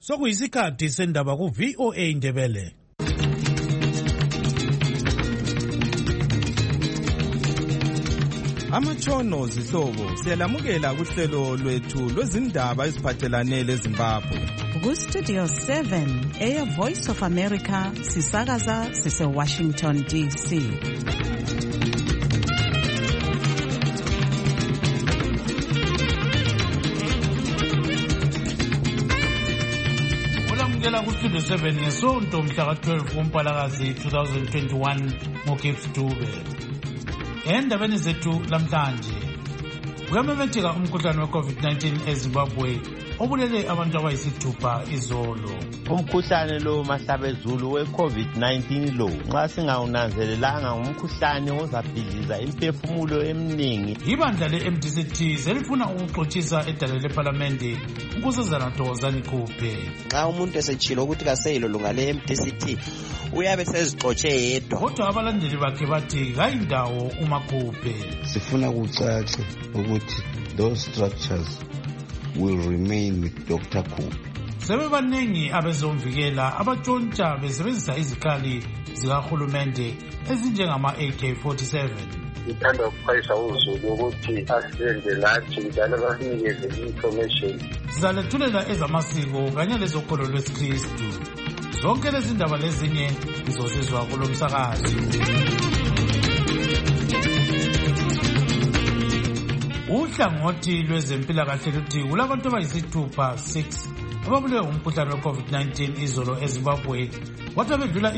Sokuyisikhathi sendaba ku VOA Indebele. Amatshono zihlobo siyalamukela kuhlelo lwethu lwezindaba eziphathelane leZimbabwe. Ku Studio 7 Air Voice of America sisakaza sise Washington DC. Olamukela ku Studio 7 ngesonto mhla ka-12 kuMpalakazi 2021 ngoGibbs Dube. Endabeni zethu lamhlanje kuyamemetheka umkhuhlane we-COVID-19 eZimbabwe obulele abantu abayisithupha izolo. Umkhuhlane lo mahlabezulu we-COVID-19 lo nxa singawunanzelelanga ngumkhuhlane ozabhidliza imphefumulo eminingi. Ibandla le-MDCT selifuna ukuxotshisa edale lephalamende unkosazana Thokozani Khuphe. Nxa umuntu esetshilo ukuthi kaseyilolunga le-MDCT uyabe sezixotshe yedwa. Kodwa abalandeli bakhe bathi kayindawo uMakhuphe. Sifuna kucace ukuthi those structures will remain with Dr. Khuphe. Sebebaningi abezomvikela abatshontsha besebenzisa izikhali zikahulumende ezinjengama AK-47. Ngithanda ukuxwayisa uzulu ukuthi asebenze lathi njalo basinikeze information. Sizalethulela ezamasiko kanye lezokholo lwesikristu. Zonke lezi ndaba lezinye izosizwa kulo msakazo. Uhlangothi lwezempilakahle luthi kulabantu abayisithupha 6 ababulewe umkhuhlane we-COVID-19 izolo eZimbabwe, kwathi bedlula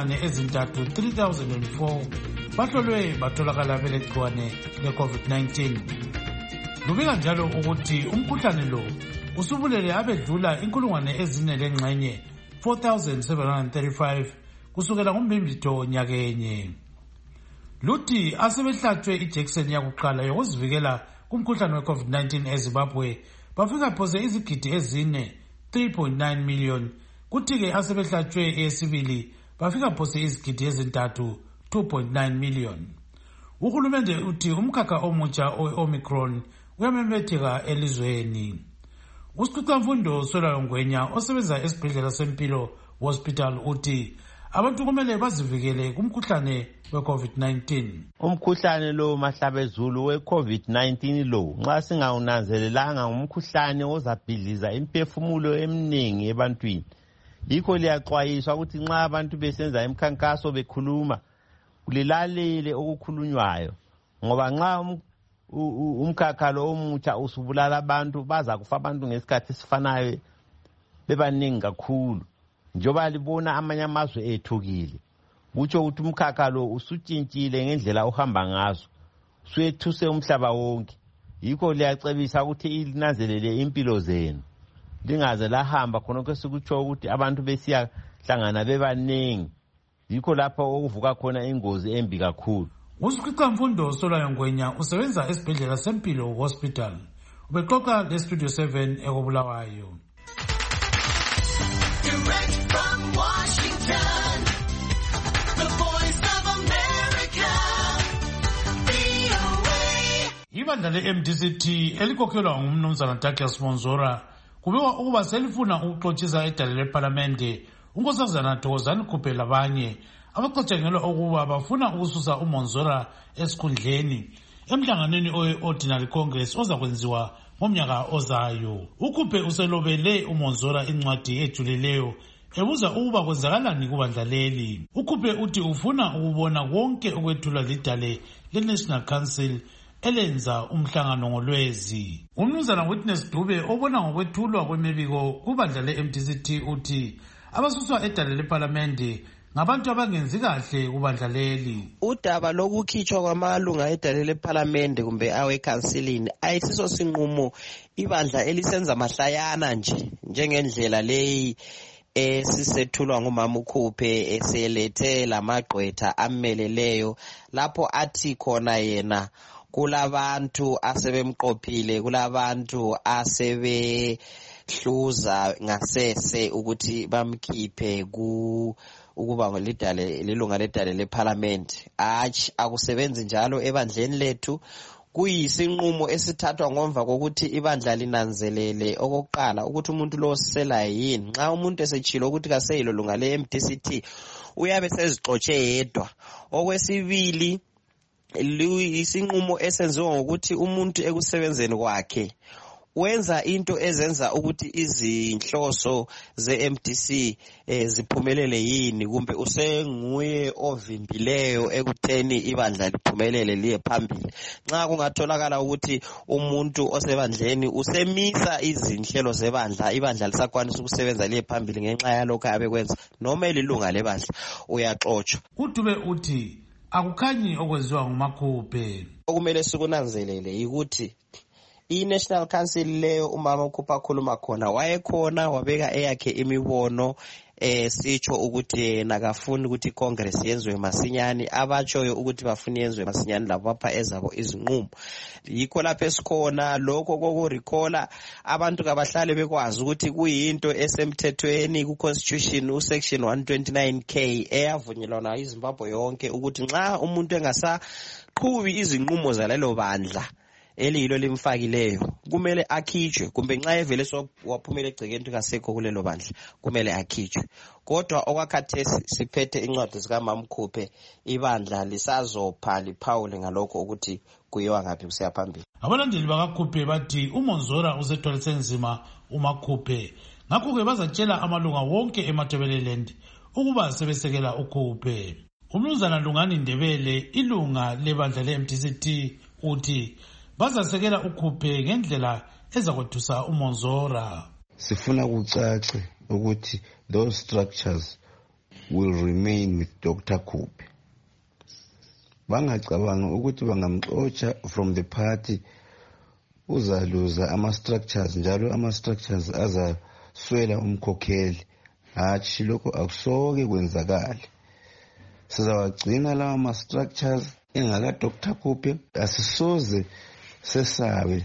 3,004 bahlolwe batholakala belegciwane le-COVID-19. Lubika njalo ukuthi umkhuhlane lo usubulele abedlula 4,000 4,735 kusukela ngoMbimbithi nyakenye. Luthi asebehlatshwe ijekiseni yakuqala yokuzivikela kumkhuhlane we-COVID-19 eZimbabwe bafika phose izigidi ezine 3.9 million, kuthi-ke asebehlatshwe eyesibili bafika phose izigidi ezintathu 2.9 million. Uhulumende uthi umkhakha omutsha o-Omicron uyamemetheka elizweni. Usicicamfundo Swelayo Ngwenya osebenza esibhedlela sempilo hospital uthi abantu kumele bazivikele kumkhuhlane we-COVID-19. Umkhuhlane lo mahlabezulu we-COVID-19 lo nxa singawunanzelelanga ngumkhuhlane ozabhidliza imphefumulo eminingi ebantwini. Yikho liyaxwayiswa ukuthi nxa abantu besenza imikhankaso bekhuluma kulilalele okukhulunywayo, ngoba nxa umkhakha lo omutsha usubulala abantu baza kufa abantu ngesikhathi sifanayo bebaningi kakhulu. Njoba libona amanye amazwe ethukile, kutsho ukuthi umkhakha lo usutshintshile ngendlela ohamba ngazo, suyethuse umhlaba wonke. Yikho liyacebisa ukuthi linanzelele impilo zenu, lingaze lahamba khonokho sikutsho ukuthi abantu besiya hlangana bebaningi. Yikho lapho okuvuka khona ingozi embi kakhulu. Usicicamfundo Swelayo Ngwenya usebenza esibhedlela sempilo hospital. Ubexoxa leStudio 7 ekobulawayo. Direct from Washington, the Voice of America, VOA. Ibandla le-MDCT elikhokhelwa ngumnumzana Douglas Monzora kubikwa ukuba selifuna ukuxotshisa edale lephalamende unkosazana Thokozani Khuphe labanye abacatshangelwa ukuba bafuna ukususa uMonzora esikhundleni emhlanganweni owe-Ordinary Congress ozakwenziwa ngomnyaka ozayo. uKhuphe uselobele uMonzora incwadi ejulileyo ebuza ukuba kwenzakalani kubandla leli. uKhuphe uthi ufuna ukubona konke okwethulwa lidale le-National Council elenza umhlangano ngoLwezi. Umnumzana Witness Dube obona ngokwethulwa kwemibiko kubandla le-MDCT uthi abasuswa edale lephalamende ngabantu abangenzi kahle kubandla leli. Udaba lokukhitshwa kwamalunga edale lephalamende kumbe awe-councilini ayisiso sinqumo ibandla elisenza mahlayana njengendlela leyi esisethulwa ngumama uKhuphe eselethe lamagqwetha ameleleyo lapho athi khona yena kulabantu asebemqophile, kulabantu asebehluza ngasese ukuthi bamkhiphe ukuba lilunga ledale lephalamende. Akusebenzi njalo ebandleni lethu. kuyisinqumo esithathwa ngomva kokuthi ibandla linanzelele okokuqala ukuthi umuntu lo siselayo yini. Nxa umuntu esechilo ukuthi kaseyilo lunga le-MDCT uyabe sezixotshe yedwa. Okwesibili, isinqumo esenziwa ngokuthi umuntu ekusebenzeni kwakhe wenza into ezenza ukuthi izinhloso ze-MDC ziphumelele yini, kumbe usenguye ovimbileyo ekutheni ibandla liphumelele liye phambili. Nxa kungatholakala ukuthi umuntu osebandleni usemisa izinhlelo zebandla, ibandla lisakwanisa ukusebenza liye phambili ngenxa yalokho abekwenza, noma elilunga lebandla, uyaxotshwa. uDube uthi akukhanyi okwenziwa nguMakhuphe. Okumele sikunanzelele yikuthi i-National Council leyo umama uKhuphe akhuluma khona wayekhona, wabeka eyakhe imibono sitsho ukuthi yena akafuni ukuthi iCongress yenziwe masinyane, abatshoyo ukuthi bafuna yenziwe masinyane labo bapha ezabo izinqumo. Yikho lapho esikhona lokho kokurecalla abantu kabahlale bekwazi ukuthi kuyinto esemthethweni ku-Constitution uSection 129K eyavunyelwana iZimbabwe yonke ukuthi nxa umuntu engasaqhubi izinqumo zalelo bandla eliyilo limfakileyo kumele akhitshwe, kumbe nxa evele waphumela egcekeni kasekho kulelo bandla kumele akhitshwe. Kodwa okwakhathesi siphethe incwadi zikaMakhuphe, ibandla lisazopha liphawule ngalokho ukuthi kuyiwa ngaphi kusiya phambili. Abalandeli bakaKhuphe bathi uMonzora usethwalise nzima uMakhuphe, ngakho-ke bazatshela amalunga wonke eMatabeleland ukuba sebesekela uKhuphe. Umnumzana Lungani Ndebele, ilunga lebandla le-MDCT, uthi bazasekela uKhuphe ngendlela ezakwethusa uMonzora. Sifuna kucace ukuthi those structures will remain with Dr. Khuphe. Bangacabanga ukuthi bangamxotsha from the party uzaluza ama-structures, njalo ama-structures azaswela umkhokheli. Hatshi lokho akusoke kwenzakale. Sizawagcina lawa ma-structures engaka Dr. Khuphe, asisoze sesabe.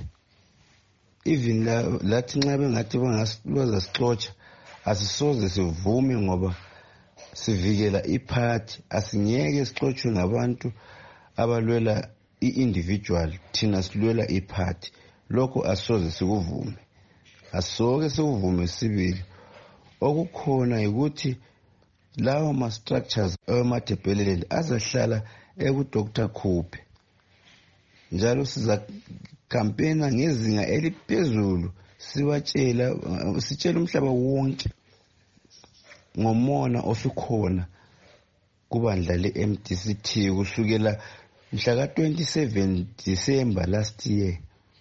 Even lathi nxa bengathi bazasixotsha asisoze sivume ngoba sivikela iphathi. Asingeke sixotshwe ngabantu abalwela i-individual, thina silwela iphathi. Lokho asoze sikuvume, asoke sikuvume sibili. Okukhona ukuthi lawo ma-structures eMatabeleland azahlala eku-Dr. Khuphe, njalo siza campaigna ngezinga eliphezulu, sitshela umhlaba wonke ngomona osukhona kubandla le-MDCT kusukela mhla ka-27 December last year.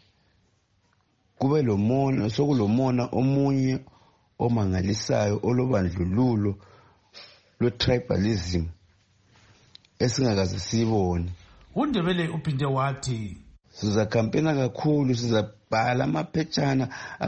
Kube lomona, sokulomona omunye omangalisayo olobandlululo lwe-tribalism esingakaze sibone. uNdebele uphinde wathi siza campaigna kakhulu, sizabhala amaphetshana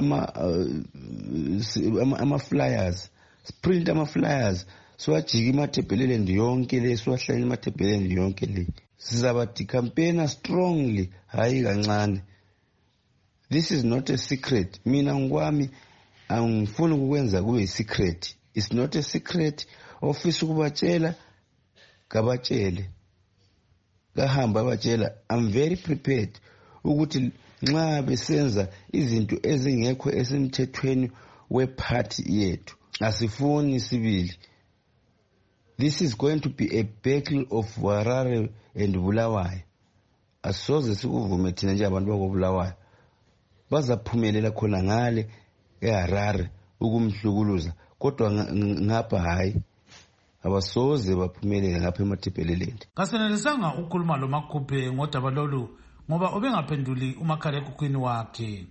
ama-flyers, sprint ama-flyers, siwajika iMatabeleland yonke le, siwahlala iMatabeleland yonke le. Sizabadi campaigna strongly, hayi kancane. This is not a secret. Mina ngokwami angifuni ukwenza kube secret. It's not a secret. Office ukubatshela kabatshele, kahamba abatshela. I'm very prepared ukuthi nxa besenza izinto ezingekho esemthethweni wephathi yethu asifuni sibili. This is going to be a battle of Harare and Bulawayo. Asoze sikuvume thina nje abantu bakobulawayo bazaphumelela khona ngale eHarare ukumhlukuluza, kodwa ngapha hayi abasoze baphumelele ngapha eMatabeleland. kasenelisanga ukukhuluma loMakhuphe ngodaba lolu ngoba ubengaphenduli umakhalekhukhwini wakhe.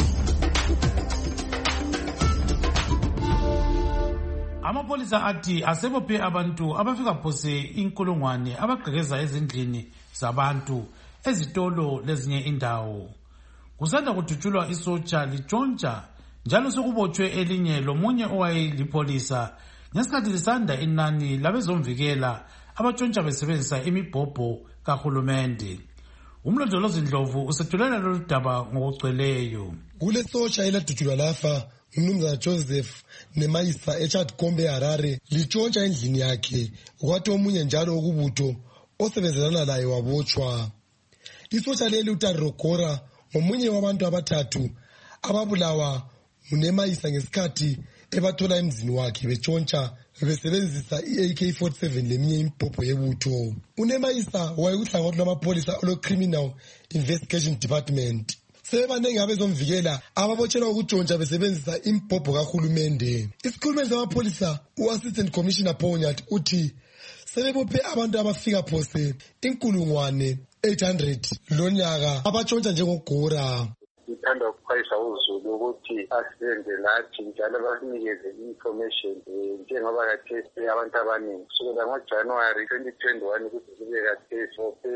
Amapolisa athi asebophe abantu abafika phose inkulungwane abagqekeza ezindlini zabantu, ezitolo lezinye indawo. Kusanda kudutshulwa isotsha litshontsha njalo sokubotshwe elinye lomunye owayelipolisa ngesikhathi lisanda inani labezomvikela abatshontsha besebenzisa imibhobho kahulumende. Umlondolozi Ndlovu usethulela lolu daba ngokugcweleyo. Kule sotsha eladutshulwa lafa uMnumzana Joseph Nemayisa eChad Kombe Harare litshontsha endlini yakhe, kwathi omunye njalo okubutho osebenzelana laye wabotshwa. isotsha leli uTarogora ngomunye wabantu abathathu ababulawa nguNemayisa ngesikhathi ebathola emzini wakhe betshontsha besebenzisa i-AK-47 leminye impopho yebutho. uNemayisa wayekuhlangothi lwamapholisa olo-Criminal Investigation Department. Sebebanengi abezomvikela ababotshelwa ukutshontsha besebenzisa impopho kahulumende. Isikhulumeli samapholisa u-Assistant Commissioner Ponyat uthi sebebophe abantu abafika phose 1,800 lonyaka abatshontsha njengogora. Sithanda ukuxwayisa uzulu ukuthi asizenze lathi njalo basinikeze information njengoba kathesi abantu abaningi kusukela ngoJanuwari 2021 ukuthi sibe kathesi bophe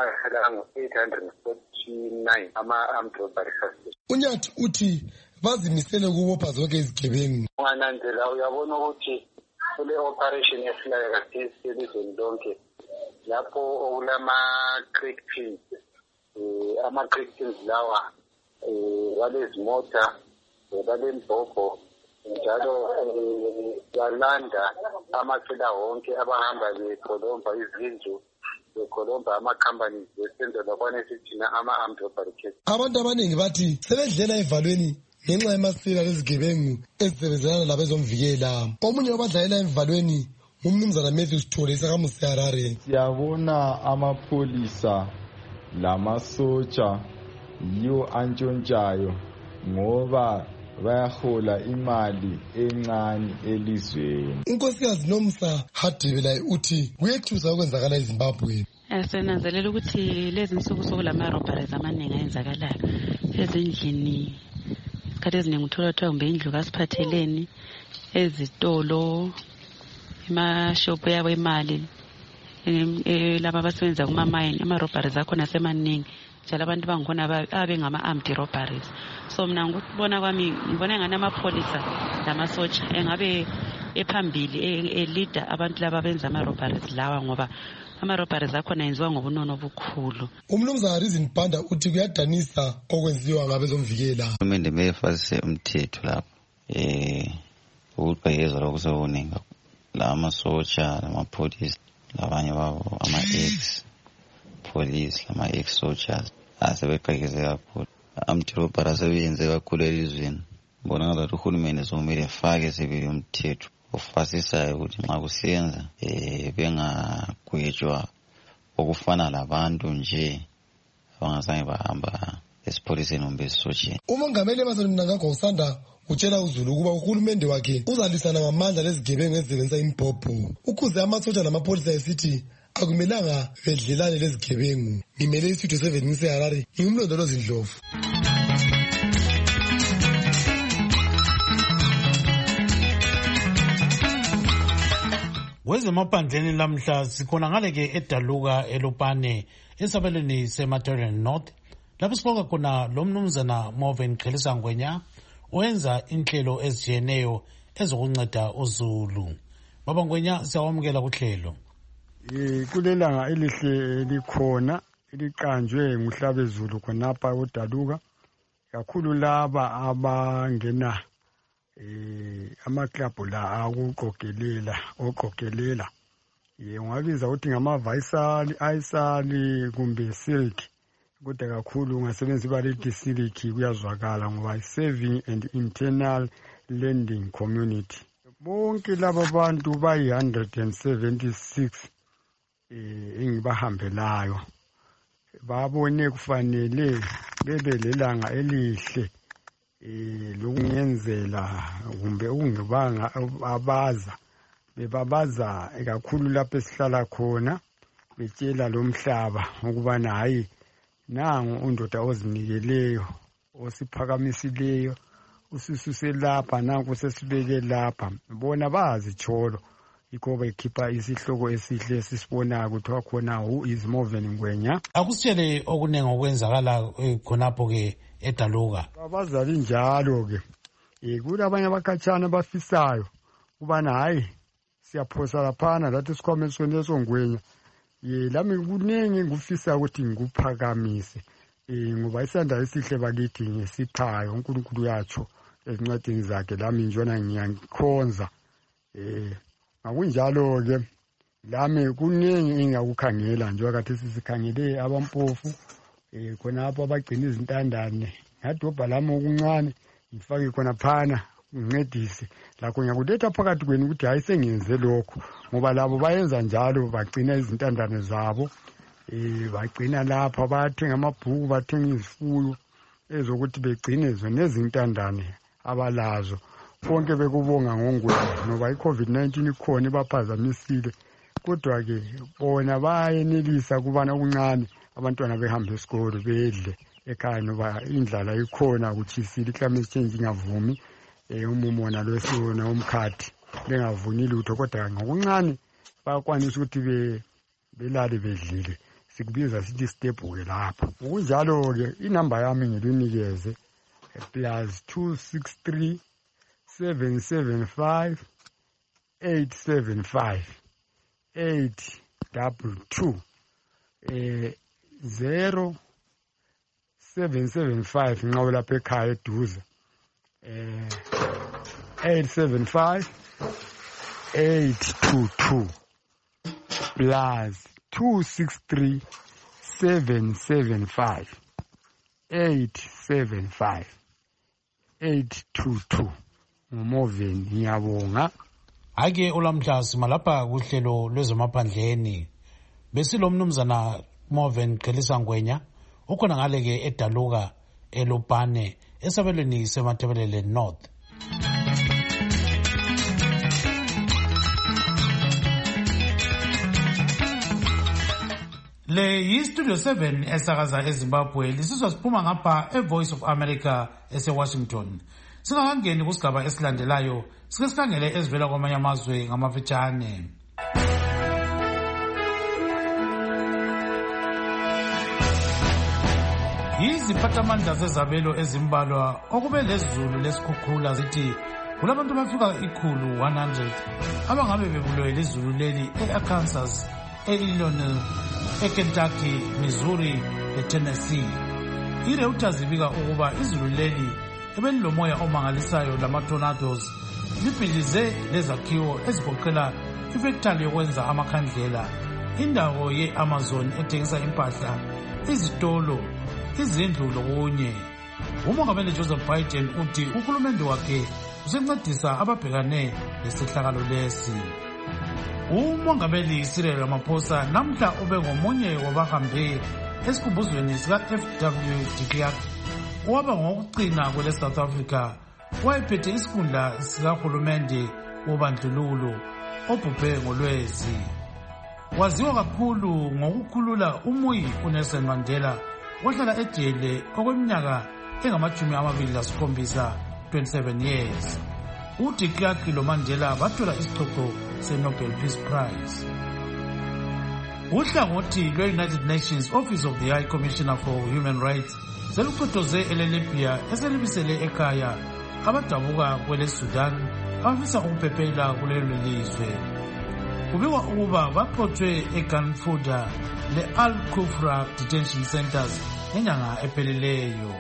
ama-849 ama-armed robbery suspects. uNyathi uthi bazimisele ukubopha zonke izigebengu. Ungananzela uyabona ukuthi kule operation esilayo kathesi elizweni lonke lapho okulama-crack pins ama-crack pins lawa balezimota balembhobho njalo balanda amacila wonke abahamba bekolomba izindlu bekolomba ama-companies besenzela kwane sithina ama-armed robbery case. Abantu abaningi bathi sebedlela evalweni ngenxa yamasela lezigebengu ezisebenzelana labezomvikela. Omunye wabadlalela evalweni ngumnumzana Matthew Sithole isakamusi Harare. Siyabona amapholisa lamasotsha yiwo antshontshayo ngoba bayahola imali encane elizweni. uNkosikazi Nomsa Hadibela uthi kuyethusa okwenzakala eZimbabwe. Senanzelela ukuthi lezi nsuku sokulama-robberies amaningi ayenzakalayo ezindlini. Isikhathi eziningi uthola kumbe indlu kasiphatheleni, ezitolo, emashophu yabo emali, laba abasebenza kumamayini, ama-robberies akhona semaningi. Njalo abantu bangikhona abengama-armed robberies. So mina ngikubona kwami ngibona engani amapholisa lamasotsha engabe ephambili elida abantu laba benza ama-robberies lawa ngoba ama-robberies akhona yenziwa ngobunono obukhulu. Umnumzana Reason Panda uthi kuyadanisa okwenziwa ngabezomvikela. Uhulumende mefasise umthetho lapho ukugqekezwa lokusebuningi la amasotsha lamapholisa labanye babo ama-ex police lama-ex soldiers asebegqekeze kakhulu. Armed robbery asebenze kakhulu elizweni. Ngibona ngathi uhulumende sokumele efake sibili umthetho ofasisayo ukuthi nxa kusenza bengagwetshwa okufana labantu nje abangazange bahamba esipholiseni kumbe esisotsheni. Umongameli Emmerson Mnangagwa usanda utshela uzulu ukuba uhulumende wakhe uzalisana ngamandla lezigebengu ezisebenzisa impopho. Ukuze amasotsha lamapholisa esithi akumelanga bedlelane lezigebengu. Ngimele isitho 7 ngiseHarare, ngimlondolozi Ndlovu. Kwezemaphandleni lamhla sikhona ngale ke eDaluka eLupane esabelweni seMaterial North lapho sifoka khona lo mnumzana Moven Qhelisa Ngwenya oyenza inhlelo ezijeneyo ezokunceda uZulu. Baba Ngwenya siyawamukela kuhlelo. Kulelanga elihle likhona eliqanjwe nguHlabezulu khonapha uDaluka kakhulu laba abangena amaklabhu la oqokelela ungabiza ukuthi ngama-Vaisali, Aisali kumbe Silk kodwa kakhulu ungasebenzisa ibalithi Silk kuyazwakala ngoba Saving and Internal Lending Community. Bonke laba bantu bayi-176 engibahambelayo babone kufanele bebe lelanga elihle lokungenzela kumbe ukungibanga bebabaza kakhulu lapho esihlala khona betshela lo mhlaba ukubana hayi nangu undoda ozinikeleyo osiphakamisileyo usisuse lapha nanku sesibeke lapha bona bazitsholo yikho bekhipha isihloko esihle esisibona kuthiwa khona who is Moven Ngwenya. Akusitshele okunengi okwenzakala khonapho ke eDaluka. Abazali njalo ke kulabanye abakhatshana abafisayo kubana hayi siyaphosa laphana lathi sikhwame soneso Ngwenya lami kunengi ngufisa ukuthi ngikuphakamise ngoba isandla esihle bakithi ngesiphayo uNkulunkulu yatsho ezincwadini zakhe lami njona ngiyangikhonza akunjalo ke lami kunengi engakukhangela njengoba kathi sisikhangele abampofu khonapho abagcina izintandane ngadobha lami okuncane ngifake khona phana ngincedise lakho ngiyakuletha phakathi kwenu ukuthi hayi sengenze lokho ngoba labo bayenza njalo bagcina izintandane zabo bagcina lapha bathenga amabhuku bathenga izifuyo ezokuthi begcine zona ezintandane abalazo konke bekubonga ngongwenya ngoba i-COVID-19 ikhona ibaphazamisile kodwa-ke bona bayenelisa kubana okuncane abantwana behambe esikolo bedle ekhaya ngoba indlala ikhona kutshisile i-climate change ingavumi umumo nalwesiwona umkhathi bengavuni lutho kodwa ngokuncane bayakwanisa ukuthi belale bedlile sikubiza sithi step-ke lapha ngokunjalo-ke inamba yami ngilunikeze +263 775 875 822 0775 nxa ulapha ekhaya eduze 875 822 +263 775 875 822 ngumoveni ngiyabonga. Ake ulamhla simalapha kuhlelo lwezemaphandleni besilo mnumzana Moven Khelisa Ngwenya ukhona ngale ke edaluka eLupane esabelweni semathebelele North. Le yi-Studio 7 esakaza eZimbabwe lisizwa siphuma ngapha eVoice of America eseWashington. Singakangeni kusigaba esilandelayo sike sikhangele ezivela kwamanye amazwe ngamafitshane. Iziphathamandla zezabelo ezimbalwa okube lezulu lesikhukhula zithi kulabantu abafika 100 abangabe bebulewe lizulu leli e-Arkansas, e-Illinois, eKentucky, Missouri leTennessee. IReuters ibika ukuba izulu leli ebelilomoya omangalisayo lama-tornadoes libhilize lezakhiwo ezigoqela ifactory yokwenza amakhandlela, indawo ye-Amazon ethengisa impahla, izitolo, izindlu lokunye. Umongameli Joseph Biden uthi uhulumende wakhe usencedisa ababhekane lesehlakalo lesi. Umongameli Cyril Ramaphosa namhla ube ngomunye wabahambe esikumbuzweni sika-FW de Klerk owaba ngokucina kwele South Africa wayephethe isikhundla sikahulumende wobandlululo obhubhe ngolwezi. Waziwa kakhulu ngokukhulula umuyi uNelson Mandela wahlala ejele okweminyaka engama-27 27 years. uDe Klerk loMandela bathola isicoco se-Nobel Peace Prize. Uhlangothi lwe-United Nations Office of the High Commissioner for Human Rights selucotoze ele-Libya eselibisele ekhaya abadabuka kwele Sudan abafisa ukuphephela kulelo lizwe. Kubikwa ukuba baqotshwe eGanfuda le-Al-Kufra Detention Centers ngenyanga epheleleyo.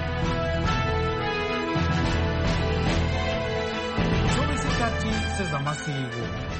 Sobesikhathi sezamasiko.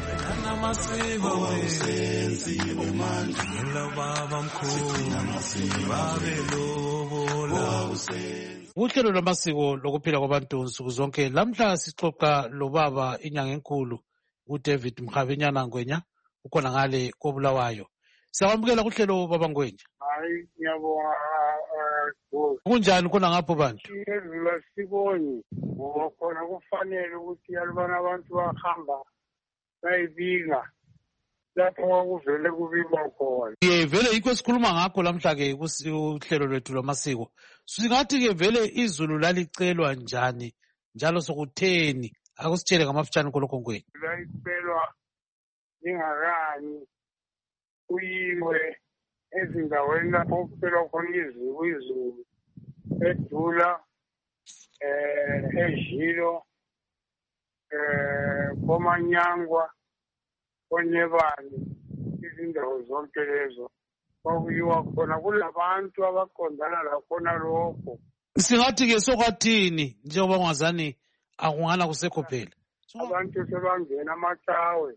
Uhlelo lwamasiko lokuphila kwabantu nsuku zonke lamhla sixoxa lobaba inyanga enkulu uDavid Mkhabinyana Ngwenya ukhona ngale koBulawayo. Siyamukela kuhlelo baba Ngwenya. Hayi ngiyabonga kunjani khona ngapho bantu? Ezula siboni ngoba khona kufanele ukuthi alubana abantu bahamba bayibika lapho kwakuvele kubikwa khona. Vele yikho sikhuluma ngakho lamhla-ke kuhlelo lwethu lwamasiko. Singathi-ke vele izulu lalicelwa njani njalo sokutheni? Akusitshele ngamafitshane khonokho Ngwenya. Lalicelwa lingakani kuyiwe ezindaweni lapho kucelwa khona izulu eDula, eJilo, koManyangwa, koNyebane, izindawo zonke lezo kwakuyiwa khona kulabantu abaqondana lakhona lokho. Singathi-ke sokwathini njengoba ungazani akungana kusekho phela? Abantu sebangena amacawe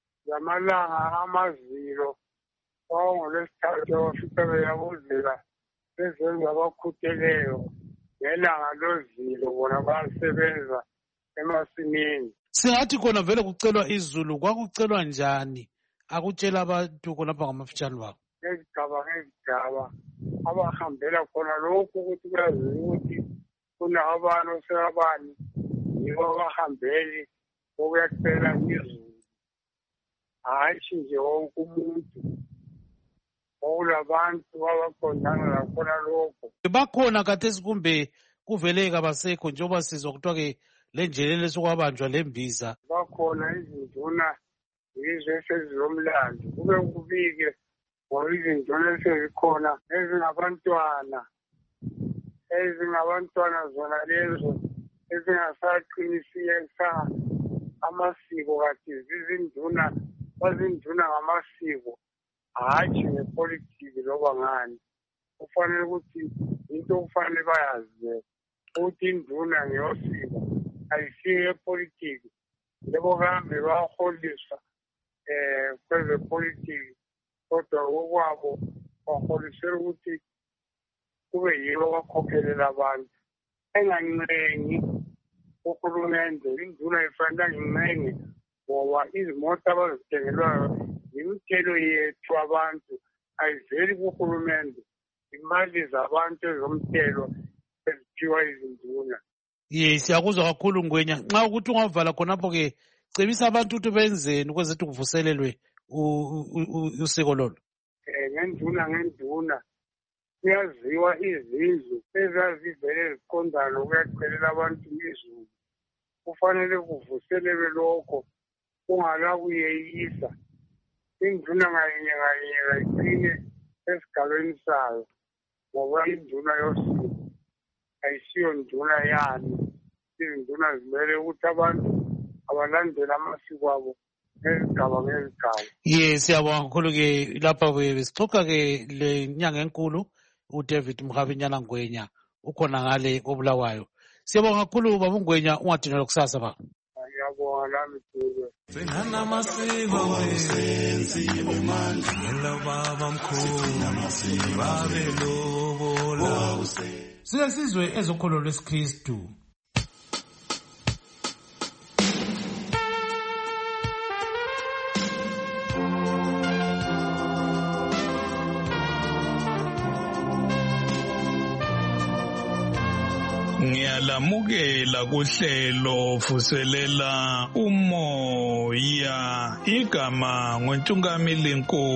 zamalanga amazilo ongolwesithathu bafica beyabuzela bezenza abakhutheleyo ngelanga lozilo bona bayasebenza emasimini. Singathi khona vele kucelwa izulu, kwakucelwa njani? Akutshela abantu khonapha ngamafitshane bakho. Ngezigaba abahambela khona lokhu ukuthi kuyaziwa ukuthi kunabantu osebabani yibo abahambeli okuyacela izulu, hatshi nje wonke umuntu. Okulabantu abaqondana lakhona lokho. Bakhona khathesi kumbe kuvele kabasekho njengoba sizwa kuthiwa-ke le njelele sokwabanjwa lembiza? Bakhona izinduna yizo esezilomlando, kube kubike ngoba izinduna esezikhona ezingabantwana zona lezo ezingasaqinisa amasiko, kade zizinduna, bazinduna ngamasiko, hatshi ngepolitiki loba ngani. Kufanele ukuthi into kufanele bayazi ukuthi induna ngeyosiko ayisiyo epolitiki. Lebo kambe bayaholiswa kwezepolitiki, kodwa okwabo baholisela ukuthi kube yibo abakhokhelela abantu. Engancengi uhulumende, induna ifanele angincenge ngoba izimoto abazithengelwayo imithelo yethu abantu, ayiveli kuhulumende. Imali zabantu ezomthelo eziphiwa izinduna. Siyakuzwa kakhulu Ngwenya. Nxa ukuthi ungavala khonapho-ke, cebisa abantu ukuthi benzeni ukuze kuvuselelwe usiko lolo. Ngenduna kuyaziwa izindlu ezazivele ziqondana ukuyacelela abantu izulu. Kufanele kuvuselelwe lokho, kungala kuyeyisa. Induna ngayinye kayiqine esigabeni sayo, ngoba induna yosiko ayisiyo nduna yani. Izinduna zimele ukuthi abantu abalandele amasiko abo ngezigaba ngezigaba. Siyabonga kakhulu-ke lapha besixoxa-ke le nyanga enkulu uDavid Mhavinyana Ngwenya ukhona ngale koBulawayo. Siyabonga kakhulu baba Ngwenya, ungadinelwa kusasa ba. Ngiyabonga lami Dube. Sengana masiko wesenziwe manje ngelo baba mkhulu babe lobola. Siyasizwe ezokholo lwesikristu. Ngiyalamukela kuhlelo vuselela umoya, igama nguNtungamili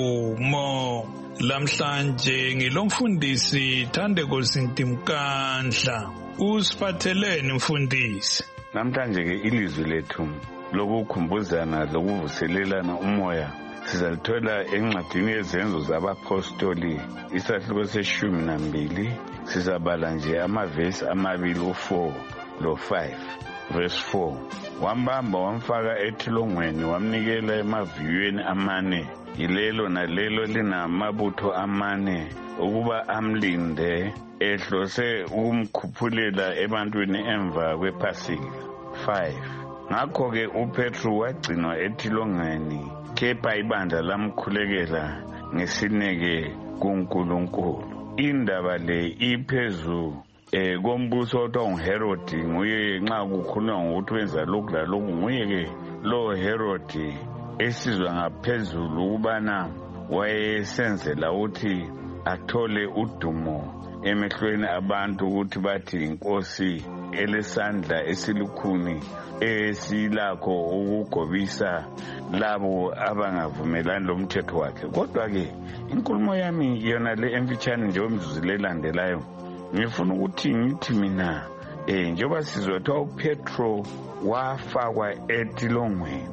Nkomo. Lamhlanje ngilomfundisi Thandeko Sintimkandla. Usiphatheleni mfundisi? Namhlanje ke ilizwi lethu lokukhumbuzana lokuvuselelana umoya sizalithola encwadini yezenzo zabapostoli isahluko se12. Sizabala nje amavesi amabili u4 lo5. Verse 4, wambamba wamfaka ethilongweni wamnikela emaviyweni amane, yilelo nalelo linamabutho amane, ukuba amlinde ehlose ukumkhuphulela ebantwini emva kwePhasika. 5, ngakho-ke uPetru wagcinwa ethilongweni, kepha ibandla lamkhulekela ngesineke kuNkulunkulu. Indaba le iphezu kombuso othiwa nguHerodi, nguye nxa kukhulunywa ngokuthi wenza lokhu lalokhu, nguye-ke lo Herodi esizwa ngaphezulu ukubana wayesenzela ukuthi athole udumo emehlweni abantu ukuthi bathi inkosi elesandla esilukhuni esilakho ukugobisa labo abangavumelani lomthetho wakhe. Kodwa-ke inkulumo yami yona le emfitshane nje omzuzu lelandelayo, ngifuna ukuthi ngithi mina njengoba sizothiwa uPetro wafakwa etilongweni,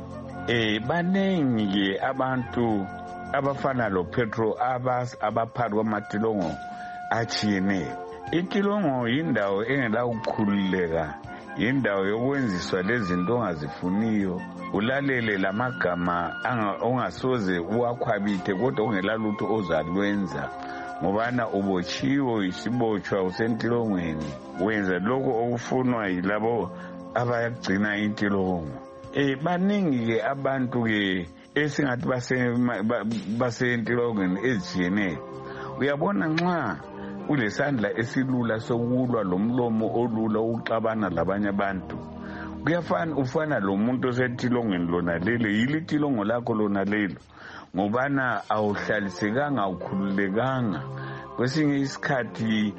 banengi-ke abantu abafana loPetro abaphakathi kwamatilongo atshiyeneyo. Itilongo yindawo engela ukukhululeka, yindawo yokwenziswa lezinto ongazifuniyo, ulalele lamagama ongasoze uwakhwabithe kodwa ungela lutho ozalwenza, ngobana ubotshiwe isibotshwa usentilongweni, wenza lokho okufunwa yilabo abayagcina intilongo. Baningi-ke abantu-ke esingathi basentilongweni ezitshiyeneyo. Uyabona nxa ulesandla esilula sokulwa lomlomo olula ukuxabana labanye abantu. Ufana lo muntu osetilongweni lona lelo, yilitilongo lakho lona lelo, ngobana awuhlalisekanga, awukhululekanga. Kwesinye isikhathi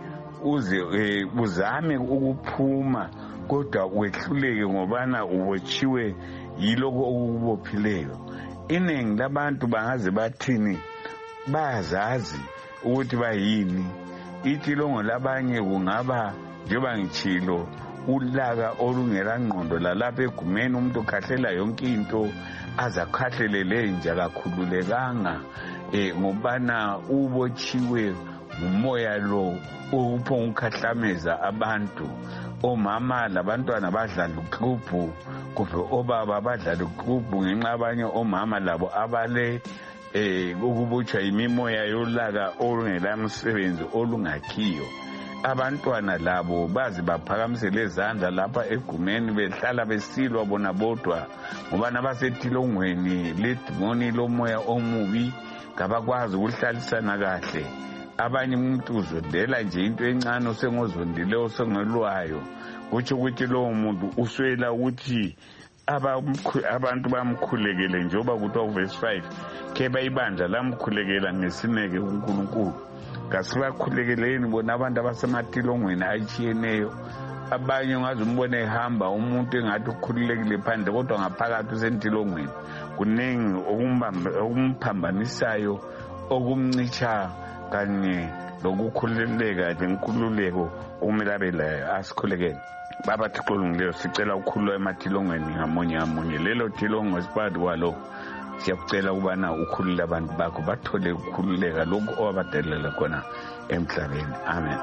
uzame ukuphuma kodwa wehluleke ngobana ubotshiwe yiloko okubophileyo. Iningi labantu bangaze bathini, bayazazi ukuthi bayini. Itilongo labanye kungaba njengoba ngitshilo ulaka olungela ngqondo, lalapha egumeni umuntu ukhahlela yonke into azakhahlelele nje akakhululekanga ngobana ubotshiwe umoya lo uphonga ukukhahlameza abantu. Omama labantwana badlala uklubhu, kumbe obaba badlala uklubhu ngenxa abanye omama labo abale ukubotshwa imimoya yolaka olungela msebenzi olungakhiyo. Abantwana labo bazi baphakamisele ezandla lapha egumeni behlala besilwa bona bodwa ngobana basetilongweni ledimoni lomoya omubi, ngabakwazi ukuhlalisana kahle. Abanye umuntu uzondela nje into encane osengozondileyo osongelwayo, kutsho ukuthi lowo muntu uswela ukuthi abantu bamkhulekele njengoba kuthiwa uverse 5 ke bayibandla lamkhulekela ngesineke uNkulunkulu. Kasibakhulekeleni bona abantu abasematilongweni atshiyeneyo. Abanye ungaze umbone ehamba umuntu engathi ukhululekile phandle kodwa ngaphakathi usentilongweni kuningi okumpambanisayo, okumncitsha kanye lokukhululeka lenkululeko okumele abe layo. Asikhulekeni. Baba Thixo olungileyo, sicela ukukhululwa ematilongweni ngamunye ngamunye. Lelo tilongo esiphathi kwalo siyakucela ukubana ukhulule abantu bakho bathole ukukhululeka lokhu owabadalela khona emhlabeni. Amen.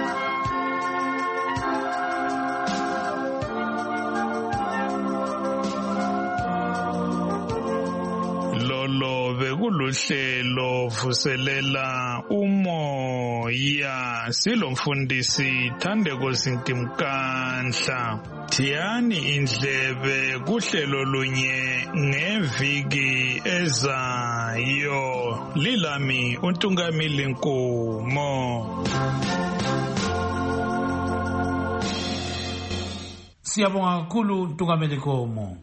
Lolo bekuluhlelo vuselela umoya, silomfundisi Thandeko Sintimkanhla. Thiyani indlebe kuhlelo lunye ngeviki ezayo. Lilami uNtungamili Nkomo. Siyabonga kakhulu uNtungamili Nkomo.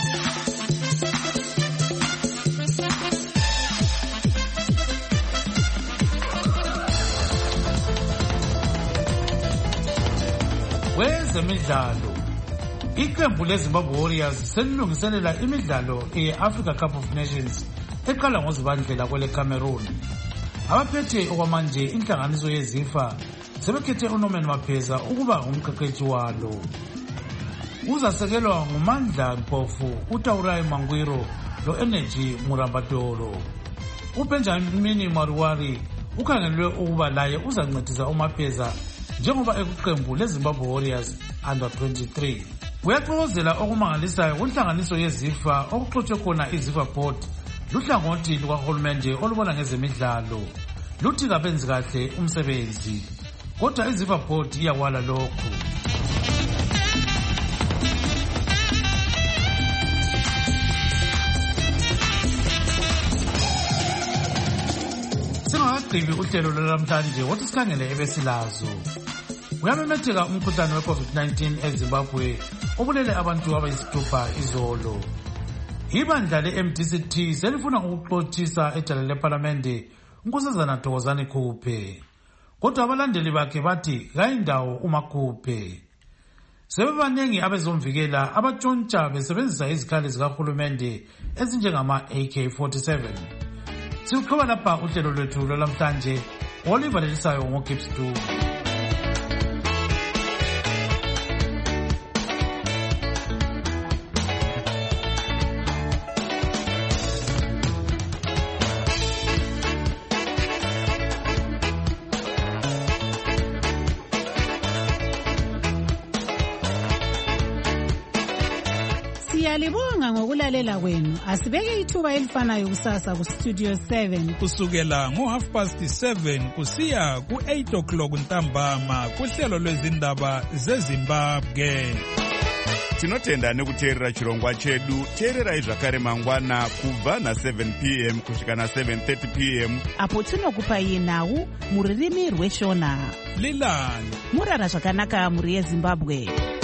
Kwezemidlalo, iqembu leZimbabwe Warriors selilungiselela imidlalo ye-Africa Cup of Nations eqala ngoZibandlela kwele Cameroon. Abaphethe okwamanje inhlanganiso yeZIFA sebekhethe uNorman Mapheza ukuba ngumqeqeshi walo. Uzasekelwa nguMandla Mpofu, uTaurai Mangwiro lo-Energy Murambatoro. uBenjamin Maruwari ukhangelwe ukuba laye uzancedisa uMapheza njengoba ekuqembu leZimbabwe Warriors under 23. Kuyaxokozela okumangalisayo kunhlanganiso yeZIFA okuxotshe khona iZIFA board luhlangothi lukahulumende olubona ngezemidlalo luthi kabenzi kahle umsebenzi, kodwa iZIFA board iyakwala lokhu. Singakagqibi uhlelo lwalamhlanje wothi sikhangele ebesilazo. Uyamemetheka umkhuhlane we-COVID-19 eZimbabwe obulele abantu abayisithupha izolo. Ibandla le-MDCT selifuna ukuxothisa edala lePhalamende uNkosazana Thokozani Khuphe, kodwa abalandeli bakhe bathi kayindawo uMakhuphe. Sebebanengi abezomvikela abatshontsha besebenzisa izikhali zikahulumende ezinjengama AK-47. Siqhubeka lapha uhlelo lwethu lwalamhlanje olivalelisayo ngoGibbs 2. Siyalibonga ngokulalela kwenu. Asibeke ithuba elifanayo kusasa ku Studio 7 kusukela ngo7:30 kusiya ku8 o'clock ntambama kuhlelo lwezindaba zeZimbabwe. tinotenda nekuteerera chirongwa chedu. teererai zvakare mangwana kubva na7 p.m. kusvika na7:30 p.m. apo tinokupai nhau muririmi rweshona. lilani murara zvakanaka muri yezimbabwe.